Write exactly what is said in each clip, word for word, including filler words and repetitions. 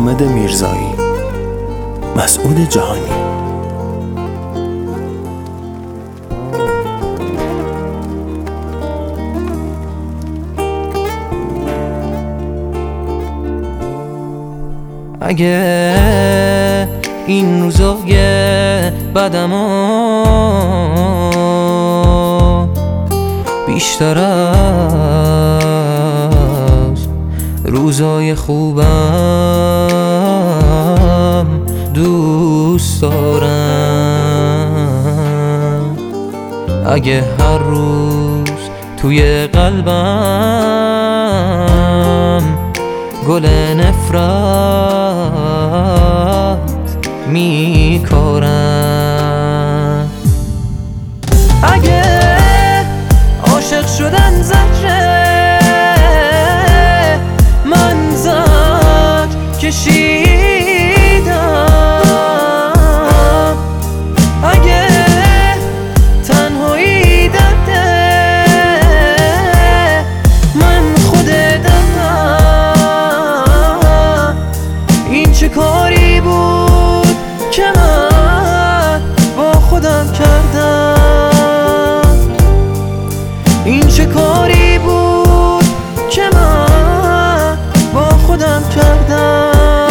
حامد میرزایی، مسعود جهانی. اگه این روزای بدمو بیشتر از روزای خوبم دوست دارم، اگه هر روز توی قلبم گل نفرت میکارم، اگه عاشق شدن زجره من زج کشیدم، اگه تنهایی درده من خود دردم، این چه کاری بود که من با خودم کردم، این چه کاری بود که من با خودم کردم.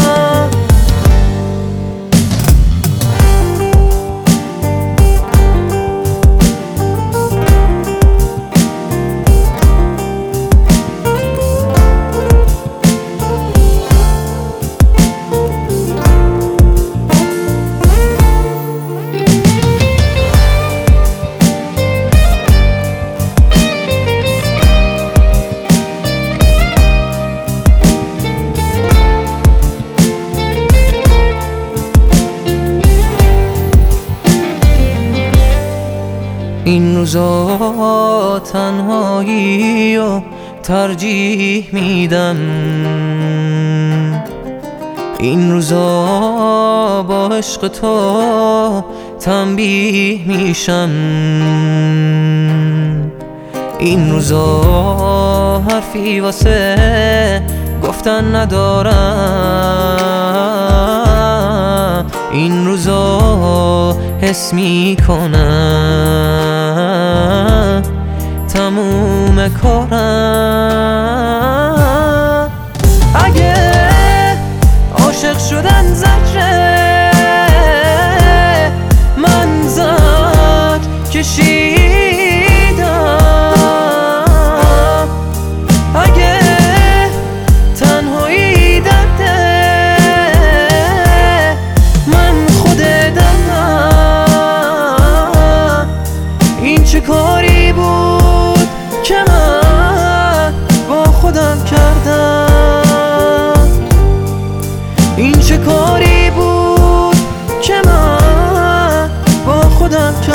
این روزا تنهایی و ترجیح میدم، این روزا با عشق تو تنبیه میشم، این روزا حرفی واسه گفتن ندارم، این روزا حس میکنم تموم کارم، اگه عاشق شدن زجره من زج کشیدم، اگه تنهایی درده من خود دردم، این چه کاری بود که من با خودم کردم، این چه کاری بود که من با خودم کردم.